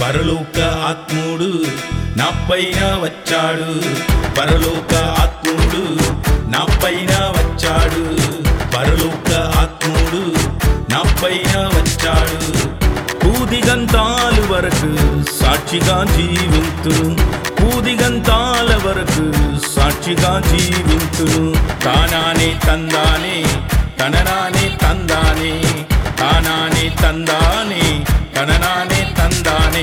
పరలోక ఆత్ముడు నా పైన వచ్చాడు, పరలోక ఆత్ముడు నా పైన వచ్చాడు, పరలోక ఆత్ముడు నా పైన వచ్చాడు. పూదిగంతాల వరకు సాక్షిగా జీవింతును, పూదిగంతాల వరకు సాక్షిగా జీవింతును. తానానే తందానే తననానే తందానే, తానానే తందానే తననానే తందానే.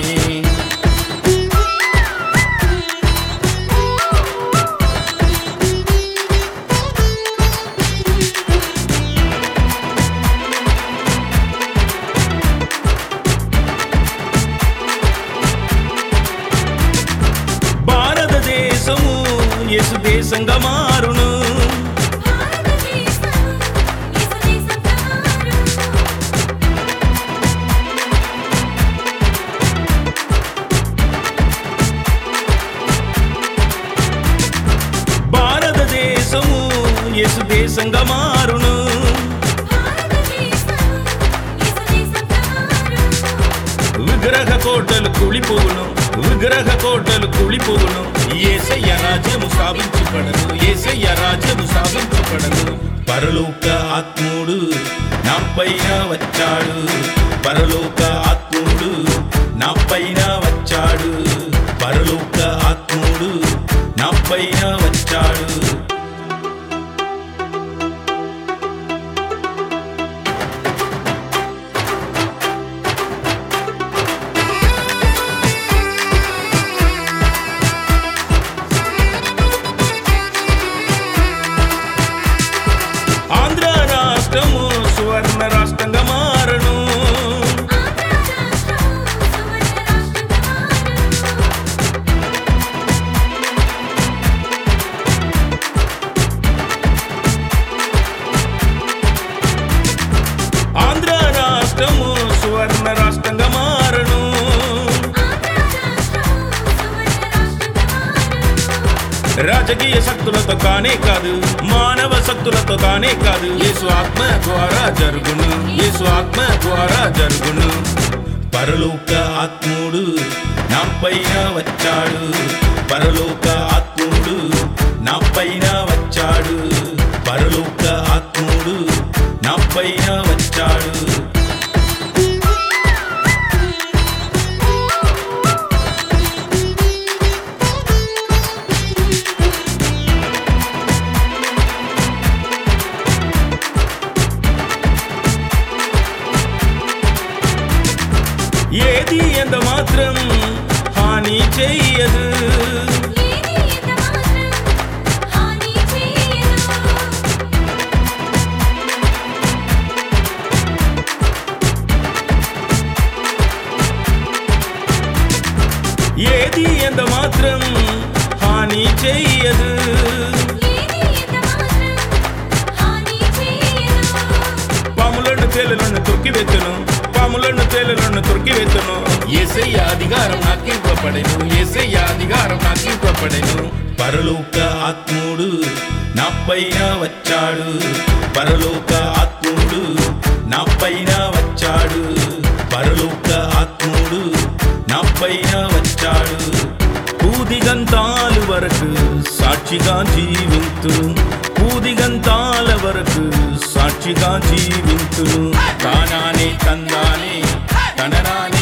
భారతదేశము యేసు దేశంగా మారును, భారతదేశము యేసు దేశంగా మారును. విగ్రహ కోటలు కూలిపోవును, విగ్రహ కోటలు కూలిపోవును. యేసయ్య రాజ్యము స్థాపించబడను, యేసయ్య రాజ్యము స్థాపించబడను. పరలోక ఆత్ముడు నా పైన వచ్చాడు, పరలోక ఆత్ముడు నా పైన వచ్చాడు, పరలోక ఆత్ముడు నా పైన వచ్చాడు. ఆంధ్ర రాష్ట్రము సువర్ణ రాష్ట్రంగా మారను, ఆంధ్ర రాష్ట్రము సువర్ణ రాష్ట్రంగా మారను. రాజకీయ శక్తులతో కానే కాదు, మానవ శక్తులతో కానే కాదు, యేసు ఆత్మ ద్వారా జరుగును, యేసు ఆత్మ ద్వారా జరుగును. పరలోక ఆత్ముడు నా పైన వచ్చాడు, పరలోక ఆత్ముడు నా పైన వచ్చాడు, పరలోక ఆత్ముడు నా పైన వచ్చాడు. ఏది ఎంత మాత్రం హాని చెయ్యదు, ఏది ఎంత మాత్రం హాని చెయ్యదు. పాములను తేలులను తొక్కివెత్తును, పాములను తేలులను తొక్కివెత్తును. యేసయ్య అధికారం నాకివ్వబడెను, యేసయ్య అధికారం నాకివ్వబడెను. పరలోక ఆత్ముడు నా పైన వచ్చాడు, పరలోక ఆత్ముడు నా పైన వచ్చాడు, పరలోక ఆత్ముడు నా పైన వచ్చాడు. పూదిగంతాల వరకు సాక్షిగా జీవింతును, పూదిగంతాల వరకు సాక్షిగా జీవింతును. తానానే తందానే తననానే